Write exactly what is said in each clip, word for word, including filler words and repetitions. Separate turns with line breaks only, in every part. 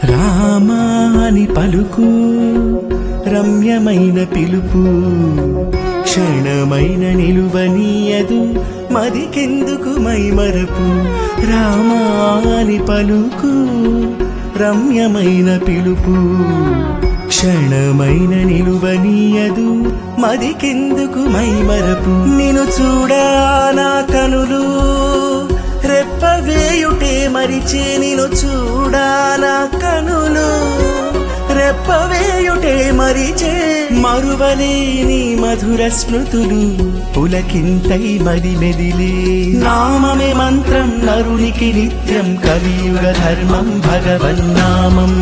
రామాని పలుకు రమ్యమైన పిలుపు క్షణమైన నిలువనీయదు మదికెందుకు మైమరపు. రామాని పలుకు రమ్యమైన పిలుపు క్షణమైన నిలువనీయదు మదికెందుకు మైమరపు. నిన్ను చూడా నా కనులు రెప్పవేయుటే మరిచే. నిన్ను చూడా నా కనులు రెప్పవేయుటే మరిచే. మరువలేని మధుర స్మృతులు పులకింతై మది మెదిలే. నామమే మంత్రం నరునికి నిత్యం కలియుగ ధర్మం భగవన్నామం.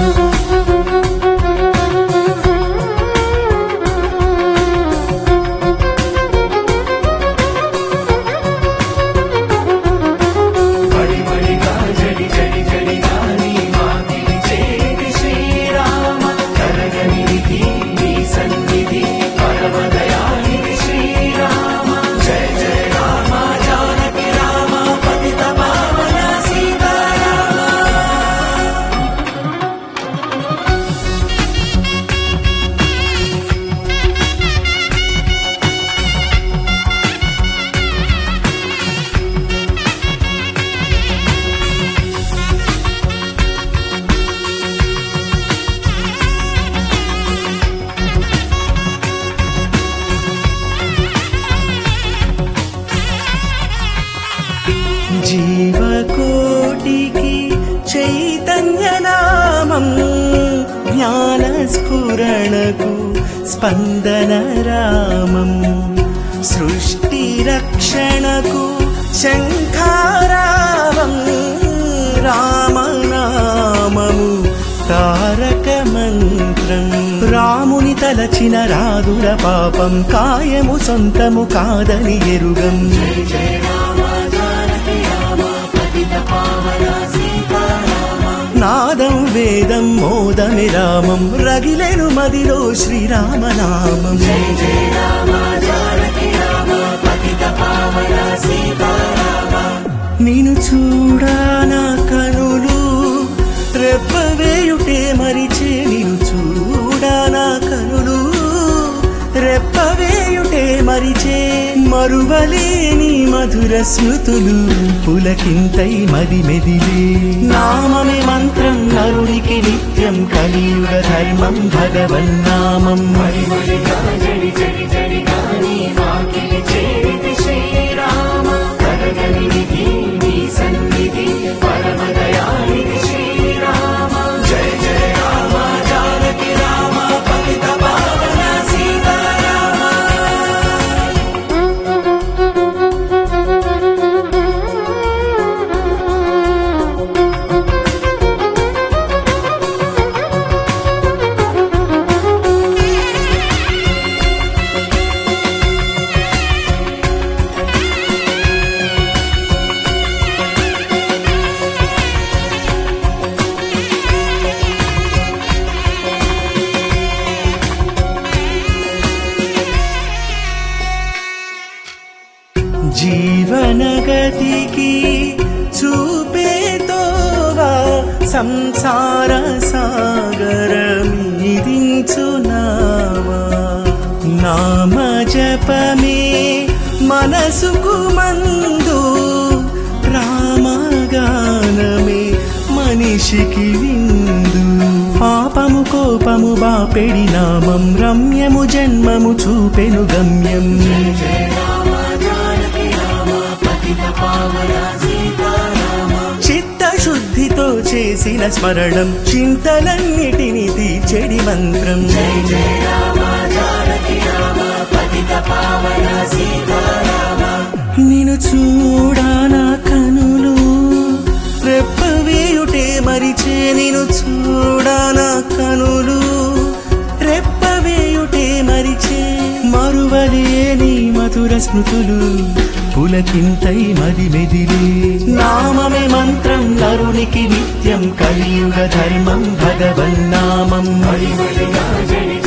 జీవకోటికి చైతన్యనామం జ్ఞాన స్ఫురణకు స్పందన రామం. సృష్టి రక్షణకు శంఖారావం రామనామము తారక మంత్రం. రాముని తలచిన రాదుల పాపం కాయము సొంతము కాదని ఎరుగం. నాదం వేదం మోదమి రామం రగిలెను మదిలో శ్రీరామనామం. నిన్ను చూడా నా కనులు రెప్పవేయుటే మరిచే. నిన్ను చూడా నా కనులు రెప్పవేయుటే మరిచే. మరువలేని మధుర స్మృతులు పులకింతై మది మెదిలే. నామమే మంత్రం నరునికి నిత్యం కలియుగ ధర్మం భగవన్నామం. జీవనగతికి చూపేతోవా సంసార సాగరమీదించునావా. నామ జపమే మనసుకు మందు రామగానమే మనిషికి విందు. పాపము కోపము బాపెడి నామం రమ్యము జన్మము చూపెను గమ్యం. చిత్తశుద్ధితో చేసిన స్మరణం చింతలన్నిటిని తీర్చెడి మంత్రం. నిన్ను చూడా నా కనులు రెప్పవేయుటే మరిచే. నిన్ను చూడా నా కనులు రెప్పవేయుటే మరిచే. మరువలేని మధుర స్మృతులు పులకింతై మది మెదిలే. నామమే మంత్రం నరునికి నిత్యం కలియుగ ధర్మం భగవన్నామం.